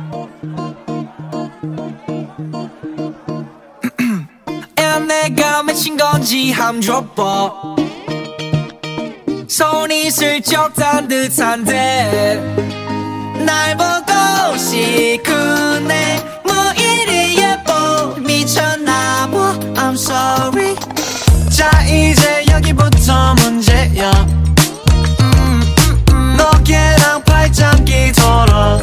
야 내가 맺힌 건지 함 줘봐 손이 슬쩍 단 듯한데 날 보고 싶구네 뭐 이리 예뻐 미쳤나봐 I'm sorry 자 이제 여기부터 문제야 너걔랑 발장기 돌아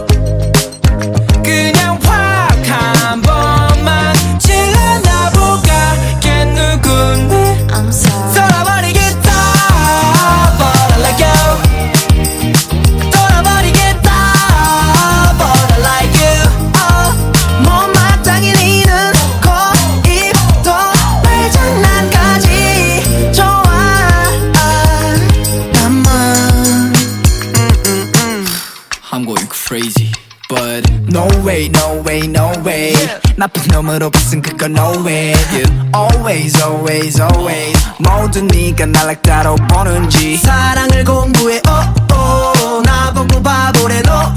그냥 확 한 번만 질러나볼까 걔 누군데 I'm sorry 돌아버리겠다 But I like you 돌아버리겠다 But I like you 못마땅히 니는 코입도 발장난까지 좋아 나만 I'm going crazy But no way, no way, no way 나쁜 놈으로 봤은 그건 no way You always, always, always 모든 네가 날 like 따로 보는지 사랑을 공부해 oh, oh. 나보고 바보래 no